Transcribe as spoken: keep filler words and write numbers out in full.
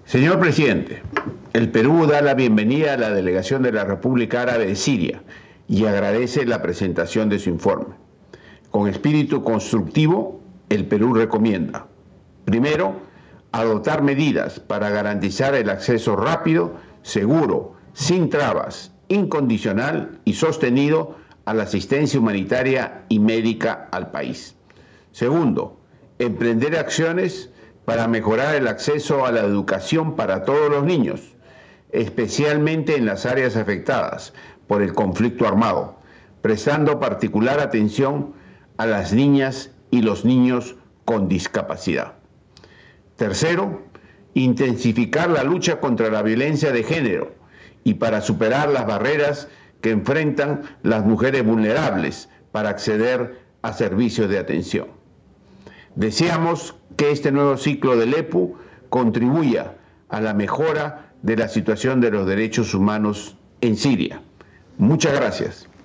Señor presidente, el Perú da la bienvenida a la delegación de la República Árabe de Siria y agradece la presentación de su informe. Con espíritu constructivo, el Perú recomienda, primero, adoptar medidas para garantizar el acceso rápido, seguro, sin trabas, incondicional y sostenido a la asistencia humanitaria y médica al país. Segundo, emprender acciones para mejorar el acceso a la educación para todos los niños, especialmente en las áreas afectadas por el conflicto armado, prestando particular atención a las niñas y los niños con discapacidad. Tercero, intensificar la lucha contra la violencia de género y para superar las barreras que enfrentan las mujeres vulnerables para acceder a servicios de atención. Deseamos que este nuevo ciclo del E P U contribuya a la mejora de la situación de los derechos humanos en Siria. Muchas gracias.